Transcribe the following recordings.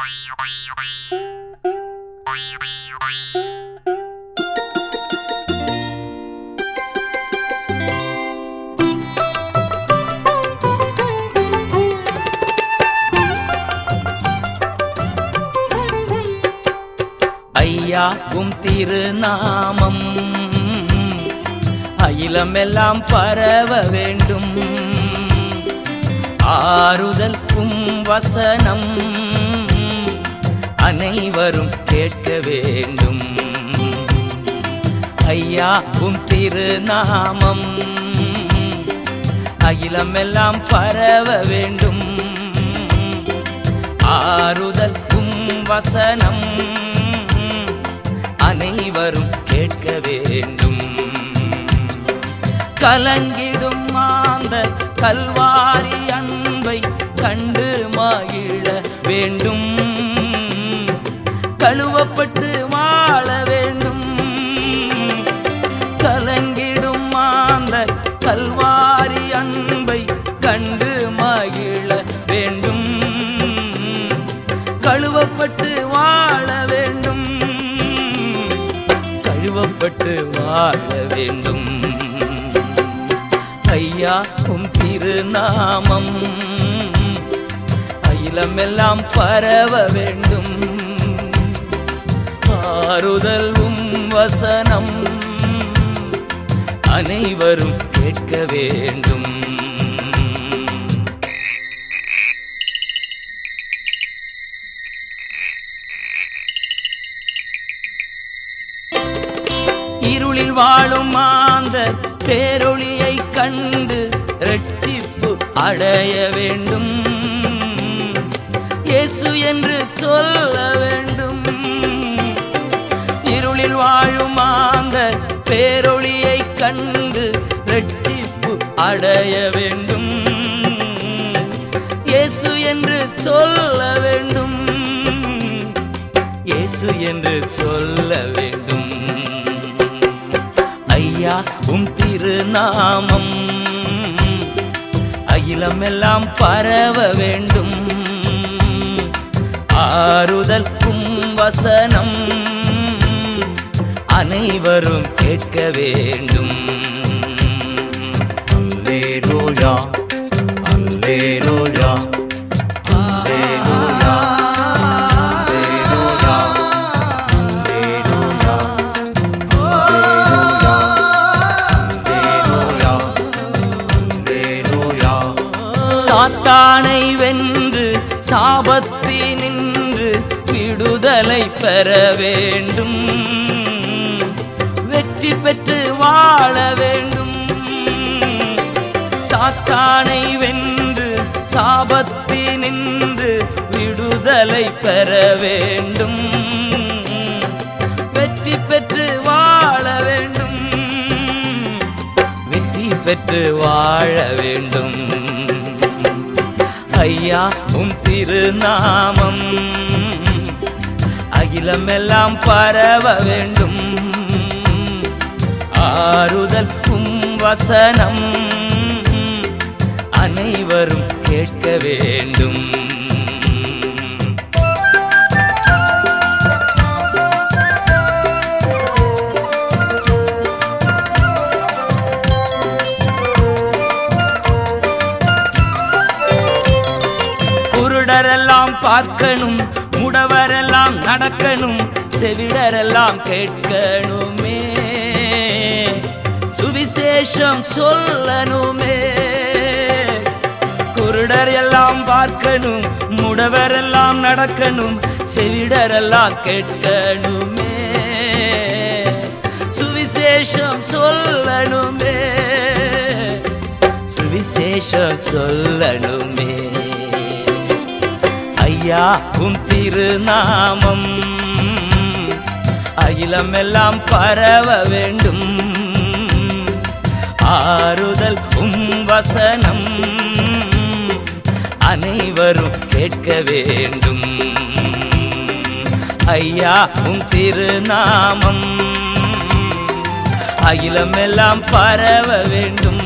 ஐயா உம் திருநாமம் அகிலமெல்லாம் பரவ வேண்டும். ஆறுதல் உம் வசனம் அனைவரும் கேட்க வேண்டும். ஐயா உம் திருநாமம் அகிலமெல்லாம் பரவ வேண்டும். ஆறுதல் உம் வசனம் அனைவரும் கேட்க வேண்டும். கலங்கிடும் மாந்த கல்வாரி அன்பை கண்டு மகிழ வேண்டும். கழுவப்பட்டு வாழ வேண்டும். கலங்கிடும் மாந்த கல்வாரி அன்பை கண்டு மகிழ வேண்டும். கழுவப்பட்டு வாழ வேண்டும். கழுவப்பட்டு வாழ வேண்டும். ஐயா உம் திருநாமம் அகிலமெல்லாம் பரவ வேண்டும். ஆறுதல் உம் வசனம் அனைவரும் கேட்க வேண்டும். இருளில் வாழும் மாந்த பேரொளியை கண்டு இரட்சிப்பு அடைய வேண்டும். இயேசு என்று சொல்ல வேண்டும். இருளில் வாழும் மாந்த பேரொளியை கண்டு இரட்சிப்பு அடைய வேண்டும். இயேசு என்று சொல்ல வேண்டும். இயேசு என்று சொல்ல வேண்டும். ஐயா உம் திருநாமம் அகிலமெல்லாம் பரவ வேண்டும். ஆறுதல் உம் வசனம் அனைவரும் கேட்க வேண்டும். அல்லேலூயா அல்லேலூயா அல்லேலூயா சாத்தானை வென்று சாபத்தினின்று விடுதலை பெற வேண்டும். வெற்றி பெற்று வாழ வேண்டும். சாத்தானை வென்று சாபத்தினின்று விடுதலை பெற வேண்டும். வெற்றி பெற்று வாழ வேண்டும். வெற்றி பெற்று வாழ வேண்டும். ஐயா உம் திருநாமம் அகிலமெல்லாம் பரவ வேண்டும். ஆறுதல் உம் வசனம் அனைவரும் கேட்க வேண்டும். குருடரெல்லாம் பார்க்கணும். முடவரெல்லாம் நடக்கணும். செவிடரெல்லாம் கேட்கணுமே. சுவிசேஷம் சொல்லணுமே. குருடர் எல்லாம் பார்க்கணும். முடவரெல்லாம் நடக்கணும். செவிடரெல்லாம் கேட்கணுமே. சுவிசேஷம் சொல்லணுமே. சுவிசேஷம் சொல்லணுமே. ஐயா உம் திருநாமம் அகிலமெல்லாம் பரவ வேண்டும். ஆறுதல் உம் வசனம் அனைவரும் கேட்க வேண்டும். ஐயா உம் திருநாமம் அகிலமெல்லாம் பரவ வேண்டும்.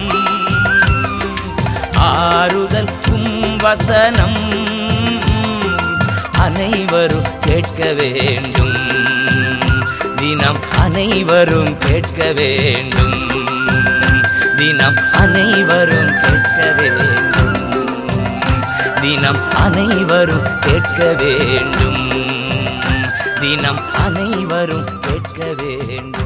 ஆறுதல் உம் வசனம் அனைவரும் கேட்க வேண்டும். தினம் அனைவரும் கேட்க வேண்டும். தினம் அனைவரும் கேட்க வேண்டும். தினம் அனைவரும் கேட்க வேண்டும். தினம் அனைவரும் கேட்க வேண்டும்.